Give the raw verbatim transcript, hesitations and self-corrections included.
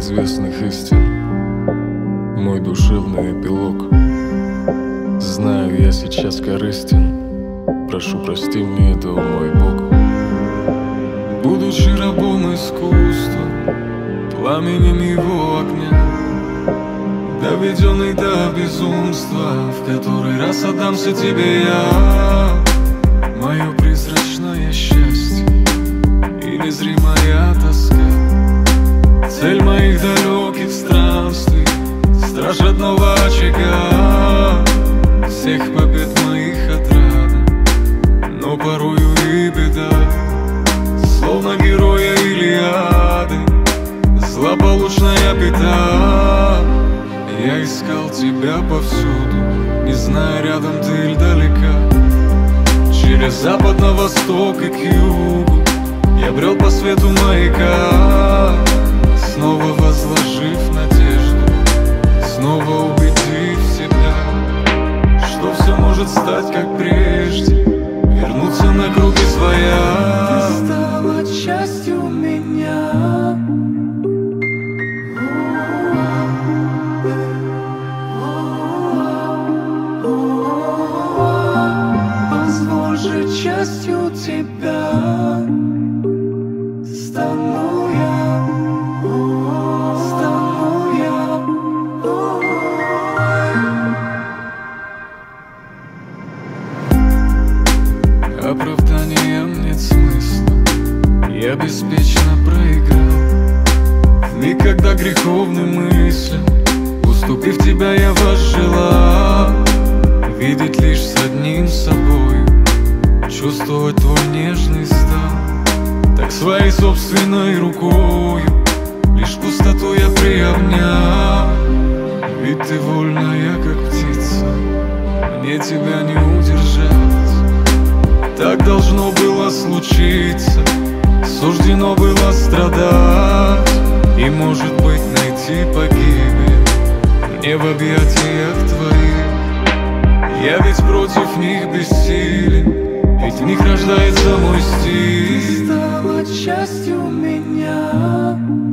неизвестных истин, мой душевный эпилог. Знаю, я сейчас корыстен, прошу, прости мне это, о мой Бог. Будучи рабом искусства, пламенем его огня, доведенный до безумства, в который раз отдамся тебе я. Мое призрачное счастье и незримая тоска, цель моих далеких странствий, страж родного очага, всех побед моих отрада, но порою и беда, словно героя Илиады, злополучная беда. Я искал тебя повсюду, не зная, рядом ты или далека. Через запад на восток и к югу я брел по свету маяка, снова возложив надежду, снова убедив себя, что все может стать как прежде, вернуться на круги своя. Ты стала частью меня. Позволь же частью тебя стану я, стану я. Оправданием нет смысла, я беспечно проиграл. В миг, когда греховным мыслям, уступив тебя, я возжелал видеть лишь с одним собой, чувствовать твой нежный стан. Так своей собственной рукою лишь пустоту я приобнял. Ведь ты вольная, как птица, мне тебя не удержать. Так должно было случиться, суждено было страдать, и, может быть, найти погибель мне в объятиях твоих. Я ведь против них бессилен, ведь в них рождается мой стиль. Ты стала частью меня.